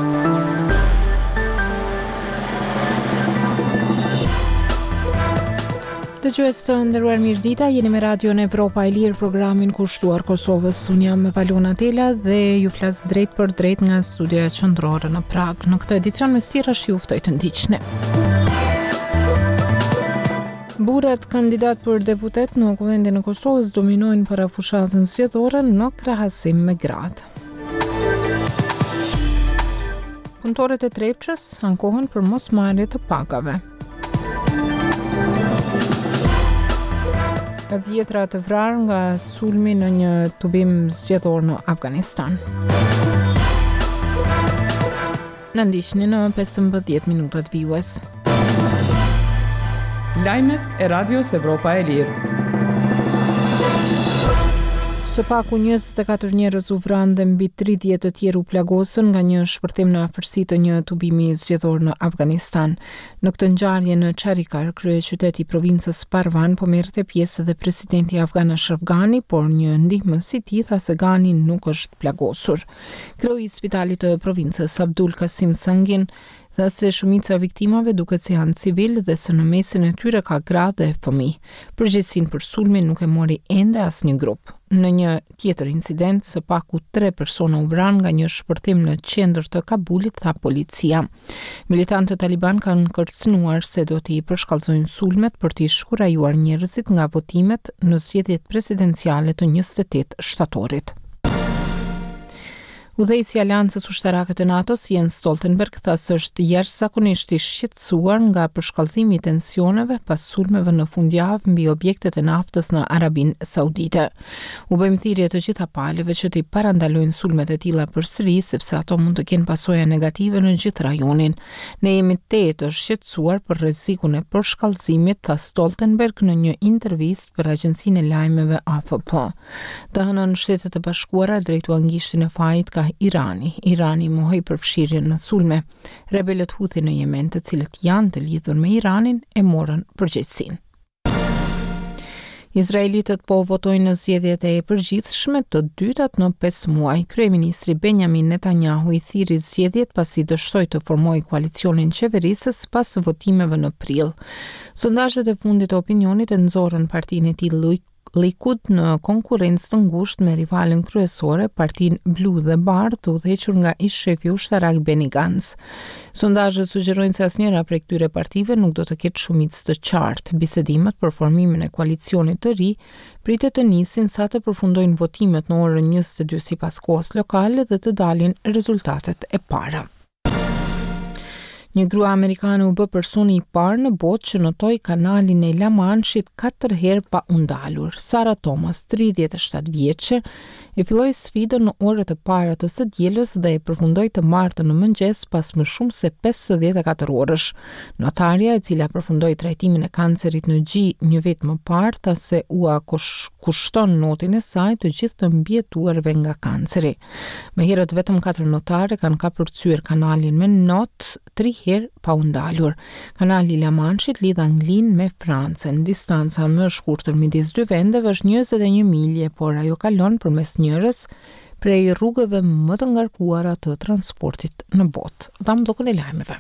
Dëgjues të nderuar mirëdita, jeni me Radion Evropa e Lirë, programin kushtuar Kosovës. Unë jam Valona Tela dhe ju flas drejt për drejt nga studioja qendrore në Prag. Në këtë edicion me stirash ju ftoj të ndiqni. Burrat kandidat për deputet në Kuvendin e Kosovës dominojnë para fushatën zgjedhore në krahasim me gratë. Punëtorët e Trepçës ankohen për mosmarrje të pagave. Dhjetra të vrarë nga sulmi në një tubim zgjedhor në Afganistan. Në ndiqni në 15 minutat vijues. Lajmet e Radios Evropa e Lirë. Së paku 24 njerëz u vranë dhe mbi 30 të tjerë u plagosën nga një shpërthim në afërsi të një tubimi zgjedhor në Afganistan. Në këtë ngjarje në Charikar, kryeqyteti i provincës Parvan, po merrte pjesë edhe presidenti afgan Ashraf Ghani, por një ndihmës i tij tha se Ghani nuk është plagosur. Kreu i spitalit të provincës Abdul Kasim Sangin tha se shumica viktimave duket se janë civil dhe se në mesin e tyre ka gra dhe fëmijë. Përgjegjësinë për sulmin nuk e mori ende asnjë grup. Në një tjetër incident, së paku 3 persona u vranë nga një shpërthim në qendër të Kabulit, tha policia. Militantët taliban kanë kërcënuar se do t'i përshkallëzojnë sulmet për t'i shkurajuar njerëzit nga votimet në zgjedhjet presidenciale të 28 shtatorit. Udhëheqësi i Aleancës Ushtarake të NATO-s Jens Stoltenberg tha se është jashtëzakonisht i shqetësuar nga përshkallëzimi i tensioneve pas sulmeve në fundjavë mbi objektet e naftës në Arabinë Saudite. U bëjmë thirrje të gjitha palëve që t'i parandalojnë sulmet e tilla përsëri, sepse ato mund të kenë pasoja negative në gjithë rajonin. Ne jemi të shqetësuar për rrezikun e përshkallëzimit, tha Stoltenberg në një intervistë për agjencinë e lajmeve AFP. Të hënën Shtetet e Bashkuara drejtuan gishtin e fajit ka Irani mohoi përfshirjen në sulme. Rebelët Houthi në Yemen, të cilët janë të lidhur me Iranin, e morën përgjegjësinë. Izraelitët po votojnë në zgjedhjet e përgjithshme të dytat në 5 muaj. Kryeministri Benjamin Netanyahu i thiri zgjedhjet pasi dështoi të formojë koalicionin qeverisës pas votimeve në prill. Sondazhet e fundit të opinionit e nxorën partinë e tij Likud në konkurrencë të ngushtë me rivalën kryesore, partinë blu dhe bardhë, të udhëhequr nga ish-shefi ushtarak Benny Gantz. Sondazhet sugjerojnë se asnjëra prej këtyre partive nuk do të ketë shumicë të qartë. Bisedimet për formimin e koalicionit të ri pritet të nisin sa të përfundojnë votimet në orën 22 sipas kohës lokale dhe të dalin rezultatet e para. Një grua amerikane u bë personi i parë në botë që notoi kanalin e La Manchit 4 herë pa u ndalur. Sarah Thomas, 37 vjeçe, e filloi sfidën në orët e para të së dielës dhe e përfundoi të martën në mëngjes pas më shumë se 54 orësh. Notarja, e cila përfundoi trajtimin e kancerit në gjy një vit më parë, tha se u kushton notin e saj të gjithë të mbijetuarve nga kanceri. Më herët vetëm 4 notare kanë kapërcyer kanalin me not 3 herë pa u ndalur. Kanali La Manchit lidh Anglinë me Francën. Distanca më e shkurtër midis dy vendeve është 21 milje, por ajo kalon përmes njërës prej rrugëve më të ngarkuara të transportit në botë. Dham blokun e lajmeve.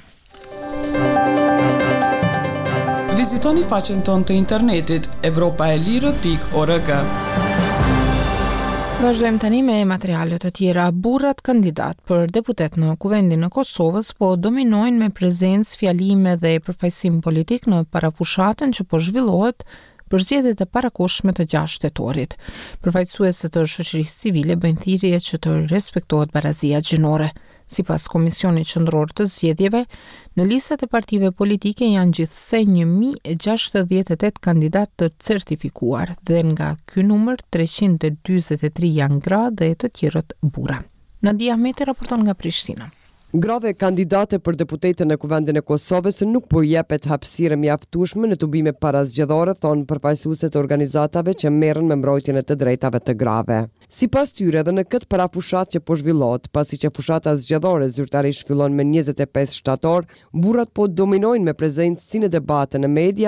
Vizitoni faqen tonë të internetit evropaelire.org. Vazhdojmë tani me materialet të tjera. Burrat kandidat për deputet në Kuvendin e Kosovës po dominojnë me prezencë, fjalime dhe përfaqësim politik në parafushatën që po zhvillohet për zgjedhjet e parakohshme të 6 shtetorit. Përfaqësuesit të shoqërisë civile bëjnë thirrje që të respektohet barazia gjinore. Sipas Komisionit Qendror të Zgjedhjeve, në listat e partive politike janë gjithsej 1068 kandidat të certifikuar dhe nga ky numër 343 janë gra dhe të tjerët burra. Nadia Ahmeti raporton nga Prishtina. Grave kandidate për deputetën në Kuvendin e Kosovës nuk po jepet hapësirë mjaftueshme në tubime parazgjedhore, thonë përfaqësuesit të organizatave që merren me mbrojtjen e të drejtave të grave. Sipas tyre, edhe në këtë parafushat që po zhvillohet, pasi që fushata zgjedhore zyrtarisht fillon me 25 shtator, burrat po dominojnë me prezencë si në debate në media,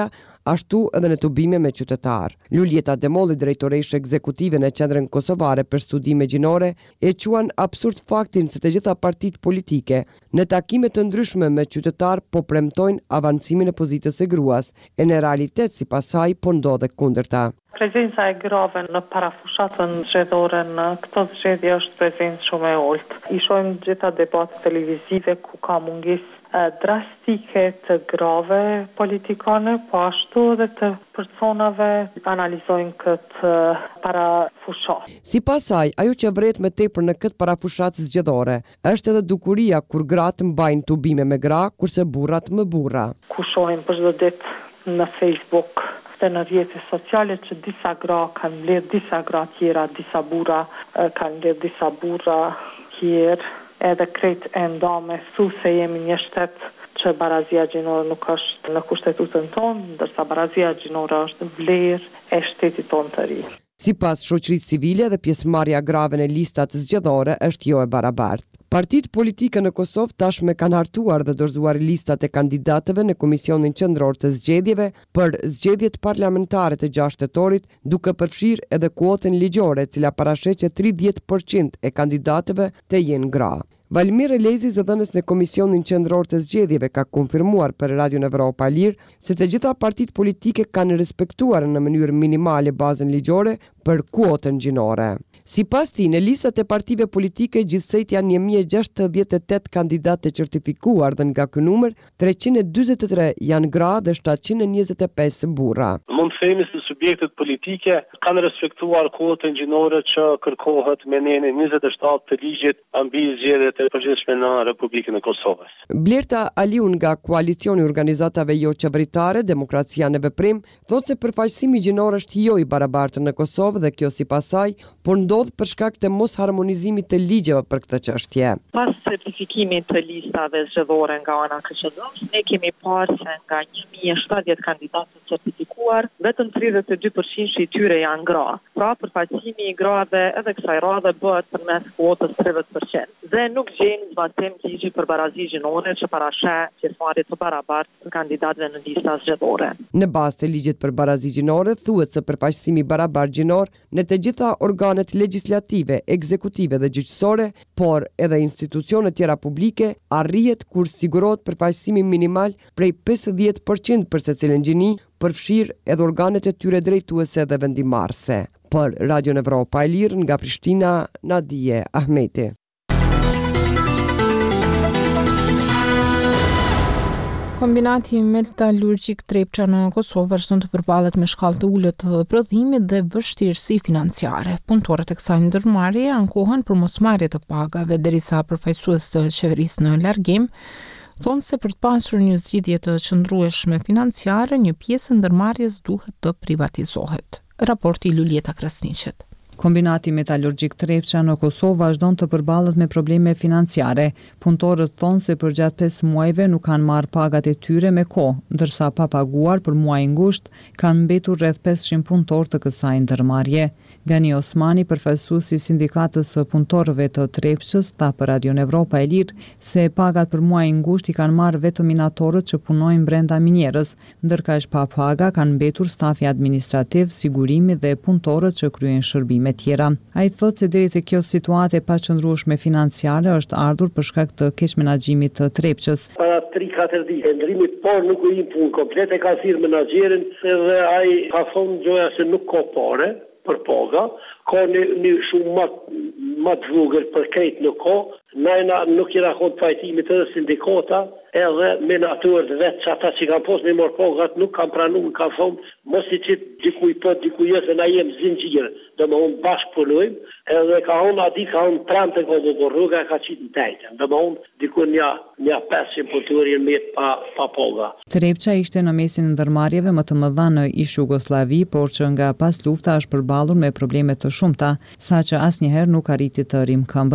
ashtu edhe në tubime me qytetar. Luljeta Demolli, drejtoreshe ekzekutive në Qendrën Kosovare për Studime Gjinore, e quan absurd faktin se të gjitha partitë politike në takime të ndryshme me qytetar po premtojnë avancimin e pozitës së gruas, e në realitet sipas saj po ndodhe kundërta. Prezenca e grave në parafushatën zgjedhore në këtë zgjedhje është prezencë shumë e ulët. I shohim gjitha debate televizive ku ka mungesë drastike të grave politikane, po ashtu edhe të personave analizojnë këtë parafushat. Sipas saj, ajo që vret më tepër në këtë parafushatë zgjedhore është edhe dukuria kur gratë mbajnë tubime me gra, kurse burrat me burra. Ku shohim për çdo ditë në Facebook dhe në rrjetet sociale që disa gra kanë mbledh disa gra tjera, disa burra kanë mbledh disa burra tjerë, edhe krejt e ndame su se jemi një shtet që barazia gjinore nuk është në kushtetutën tonë, ndërsa barazia gjinore është vlerë e shtetit tonë të ri. Sipas shoqërisë civile dhe pjesëmarrja grave në listat zgjedhore është jo e barabartë. Partitë politike në Kosovë tashmë kanë hartuar dhe dorëzuar listat e kandidatëve në Komisionin Qendror të Zgjedhjeve për zgjedhjet parlamentare të 6 tetorit, duke përfshirë edhe kuotën ligjore, e cila parasheh që 30% e kandidatëve të jenë gra. Valmir Elezi, zëdhënës në Komisionin Qendror të Zgjedhjeve, ka konfirmuar për Radion Evropa Lirë se të gjitha partitë politike kanë respektuar në mënyrë minimale bazën ligjore për kuotën gjinore. Sipas tij, në listat e partive politike gjithsej janë 1068 kandidatë të certifikuar dhe nga ky numër 343 janë gra dhe 725 burra. Mund të themi se subjektet politike kanë respektuar kuotën gjinore që kërkohet me nenin 27 të ligjit mbi zgjedhjet e përgjithshme në Republikën e Kosovës. Blerta Aliun nga koalicioni i organizatave jo qeveritare Demokracia në Veprim thotë se përfaqësimi gjinor është jo i barabartë në Kosovë dhe kjo sipas saj por ndodh për shkak të mos harmonizimit të ligjeve për këtë çështje. Pas certifikimit të listave zgjedhore nga ana KSH-s, ne kemi parë se nga 1070 kandidatë të certifikuar, vetëm 32% i tyre janë gra. Pra, përfaqësimi i grave edhe kësaj radhe bëhet përmes kuotës 30%. Dhe nuk gjejmë zbatim ligji për barazi gjinore që parasheh pjesëmarrje të barabartë të kandidatëve në lista zgjedhore. Në bazë të ligjit për barazi gjinore thuhet se përfaqësimi barabar gjinor në të gjitha organet legjislative, ekzekutive dhe gjyqësore, por edhe institucionet tjera publike, arrihet kur sigurohet përfaqësimi minimal prej 50% për secilën gjini, përfshirë edhe organet e tyre drejtuese dhe vendimarrëse. Për Radion Evropa e Lirë nga Prishtina, Nadije Ahmeti. Kombinati metalurgjik Trepça në Kosovë vazhdon të përballet me shkallë të ulët të prodhimit dhe vështirësi financiare. Punëtorët e kësaj ndërmarrjeje ankohen për mosmarrje të pagave, derisa përfaqësues të qeverisë në largim thonë se për të pasur një zgjidhje të qëndrueshme financiare, një pjesë e ndërmarrjes duhet të privatizohet. Raporti Luljeta Krasniqet. Kombinati metalurgjik Trepça në Kosovë vazhdon të përballet me probleme financiare. Punëtorët thonë se për gjatë 5 muajve nuk kanë marrë pagat e tyre me kohë, ndërsa pa paguar për muaj ngusht kanë mbetur rreth 500 punëtorë të kësaj ndërmarrje. Gani Osmani, përfaqësuesi i sindikatës së punëtorëve të Trepçës, tha për Radion Evropa e Lirë se pagat për muaj ngusht i kanë marrë vetëm minatorët që punojnë brenda minierës, ndërkaq pa paga kanë mbetur stafi administrativ, sigurimi dhe punëtorët që kryejnë shërbime tjera. Ai thotë se deri te kjo situatë e paqëndrueshme financiare është ardhur për shkak të keq menaxhimit të Trepçës. Para 3-4 ditë ndrimi por nuk u im punë komplet e ka thirrë menaxherin edhe ai ka thonë gjoja se nuk ka parë për paga, ka një shumë më të vogël për krejt nuk ka, nëjna nuk i rakon pajtimit edhe sindikata, edhe menatorët vetë që ata që kanë posë me morë pagat nuk kanë pranu, kanë thonë, mos i qitë dikuj pët, dikuj jëse na jem zingjirë, dhe më unë bashkë punojmë, edhe ka unë adi, ka unë 30 ka do rruga, ka qitë në tajtën, dhe më unë dikuj një 500 punëtorin me pa paga. Trepça ishte në mesin ndërmarrjeve më të mëdha në ish Jugosllavi, por që nga pas lufta është përballur me probleme të shumta, saqë asnjëherë nuk arriti të rrimkëmbët.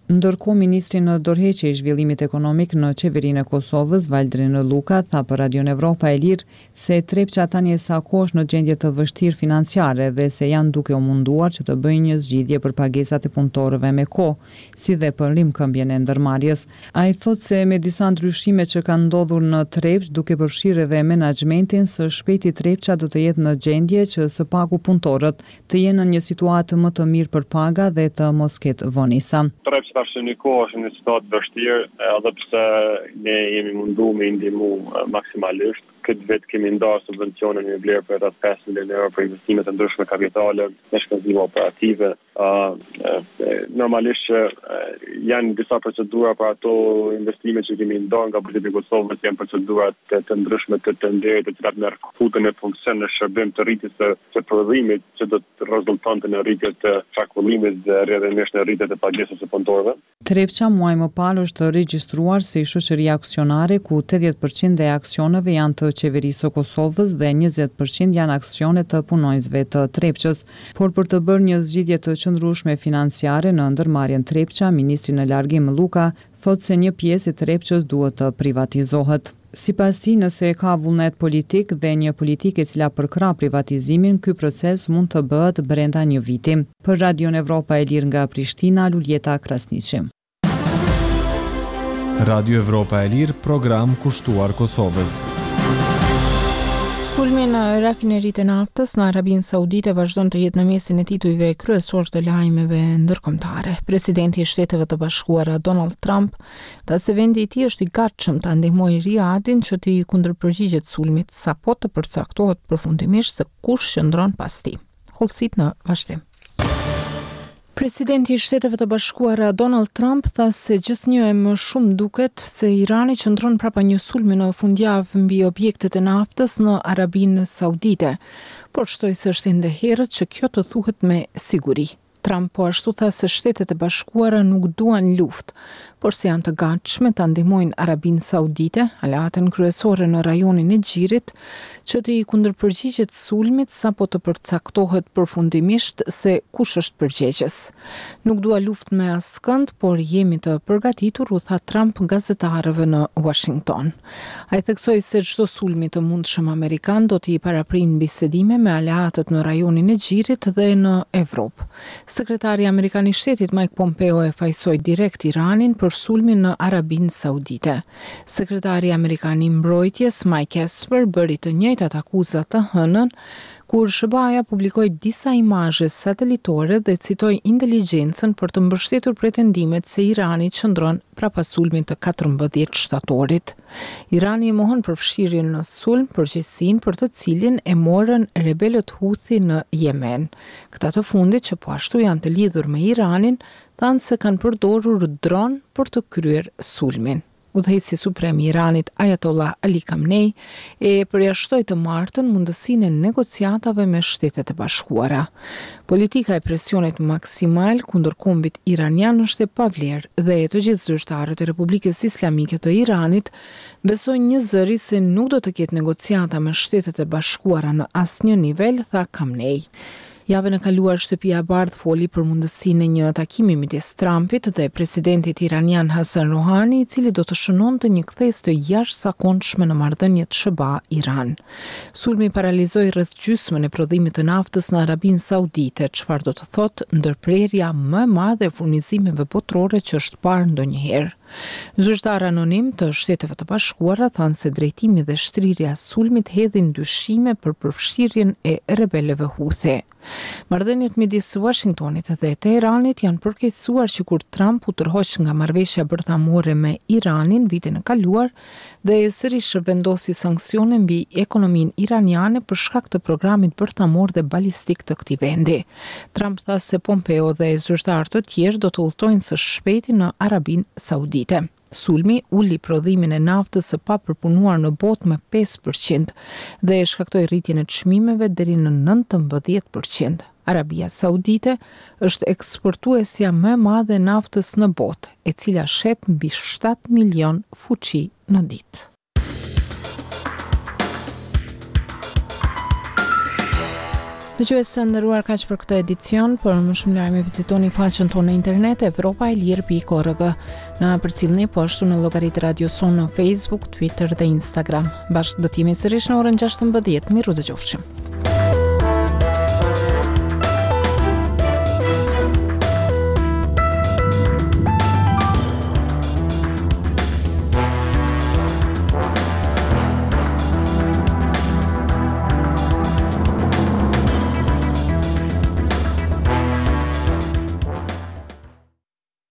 Ndërkohë, ministri në dorëheqje i zhvillimit ekonomik në qeverinë e Kosovës, Valdrin Luka, tha për Radion Evropa e Lirë se Trepça tani është sa kohë në gjendje të vështirë financiare dhe se janë duke u munduar që të bëjnë një zgjidhje për pagesat e punëtorëve me kohë, si dhe për rimkëmbjen e ndërmarrjes. Ai thotë se me disa ndryshime që kanë ndodhur në Trepç, duke përfshirë edhe menaxhmentin, së shpejti Trepça do të jetë në gjendje që së paku punëtorët të jenë në një situatë më të mirë për paga dhe të mos ketë vonisa. Tash në kohë është një situatë vështirë, edhe pse ne jemi mundu me ndihmu maksimalisht. Këtë vetë kemi ndarë subvencione në vlerë për rreth 5 milionë euro për investime të ndryshme kapitale, me shpenzime operative. Normalisht që janë disa procedura për ato investime që kemi ndarë nga buxheti i Kosovës, janë procedura të ndryshme të nderit, të cilat merr futën e funksion në shërbim të rritjes së prodhimit, që do të rezultonte në rritje të çarkullimit dhe rrjedhimisht në rritje të pagesës së punëtorëve. Trepça muaj më parë është regjistruar si shoqëri aksionare ku 80% e aksioneve janë të qeverisë së Kosovës dhe 20% janë aksione të punonjësve të Trepçës, por për të bërë një zgjidhje të qëndrueshme financiare në ndërmarrjen Trepça, ministri në largim Luka thotë se një pjesë e Trepçës duhet të privatizohet. Sipas tij, nëse ka vullnet politik dhe një politikë e cila përkrah privatizimin, ky proces mund të bëhet brenda një viti. Për Radion Evropa e Lirë nga Prishtina, Luljeta Krasniqi. Radio Evropa e Lirë, program kushtuar Kosovës. Sulmi në rafineritë e naftës në Arabinë Saudite vazhdon të jetë në mesin e titujve kryesor të lajmeve ndërkombëtare. Presidenti i Shteteve të Bashkuara Donald Trump tha se vendi i tij është i gatshëm ta ndihmojë Riyadhin që të kundërpërgjigjet sulmit sapo të përcaktohet përfundimisht se kush qëndron pas tij. Hollësit në vazhdim. Presidenti i Shteteve të Bashkuara Donald Trump tha se gjithnjë e më shumë duket se Irani qëndron prapa një sulmi në fundjavë mbi objektet e naftës në Arabinë Saudite, por shtoi se është ende herët që kjo të thuhet me siguri. Trump po ashtu tha se Shtetet e Bashkuara nuk duan luftë, por se janë të gatshme ta ndihmojnë Arabinë Saudite, aleatën kryesore në rajonin e Xhirit, që të kundërpërgjigjet sulmit sapo të përcaktohet përfundimisht se kush është përgjegjës. Nuk dua luftë me askënd, por jemi të përgatitur, u tha Trump gazetarëve në Washington. Ai theksoi se çdo sulmi të mundshëm amerikan do t'i paraprin bisedime me aleatët në rajonin e Xhirit dhe në Evropë. Sekretari amerikan i Shtetit Mike Pompeo e fajsoi direkt Iranin për sulmin në Arabinë Saudite. Sekretari amerikan i mbrojtjes Mike Esper bëri të njëjtat akuzat të hënën kur SBA-ja publikoi disa imazhe satelitore dhe citoi inteligjencën për të mbështetur pretendimet se Irani qëndron prapa sulmit të 14 shtatorit. Irani e mohon përfshirjen në sulm përgjegjësinë për të cilin e morën rebelët Houthi në Yemen. Këta të fundit që po ashtu janë të lidhur me Iranin, thanë se kanë përdorur dron për të kryer sulmin. Udhëheqësi suprem i Iranit Ayatollah Ali Khamenei e përjashtoi të martën mundësinë e negociatave me Shtetet e Bashkuara. Politika e presionit maksimal kundër kombit iranian është e pavlerë dhe të gjithë zyrtarët e Republikës Islamike të Iranit besojnë një zëri se nuk do të ketë negociata me Shtetet e Bashkuara në asnjë nivel, tha Khamenei. Javën e kaluar Shtëpia e Bardhë foli për mundësinë e një takimi midis Trumpit dhe presidentit iranian Hassan Rouhani, i cili do të shënonte një kthesë të jashtëzakonshme në marrëdhëniet SBA-Iran. Sulmi paralizoi rreth gjysmën e prodhimit të naftës në Arabinë Saudite, çfarë do të thotë ndërprerja më e madhe e furnizimeve botërore që është parë ndonjëherë. Zyrtar anonim të Shteteve të Bashkuara thanë se drejtimi dhe shtrirja e sulmit hedhin dyshime për përfshirjen e rebelëve Houthi. Marrëdhëniet midis Washingtonit dhe Teheranit janë përkeqësuar që kur Trump u tërhoq nga marrëveshja bërthamore me Iranin vitin e kaluar dhe sërish vendosi sanksione mbi ekonominë iraniane për shkak të programit bërthamor dhe balistik të këtij vendi. Trump tha se Pompeo dhe zyrtarë të tjerë do të udhtojnë së shpejti në Arabinë Saudite. Sulmi uli prodhimin e naftës së papërpunuar në botë me 5% dhe shkaktoi rritjen e çmimeve deri në 19%. Arabia Saudite është eksportuesja më e madhe e naftës në botë, e cila shet mbi 7 milion fuqi në ditë. Dëgjues të nderuar, kaq për këtë edicion, për më shumë lajme vizitoni faqen tonë në internet evropaelir.org. Na përcjellni po ashtu në llogaritë Radio Son në Facebook, Twitter dhe Instagram. Bashkë do të jemi sërish në orën 16:00. Miru dëgjofshim.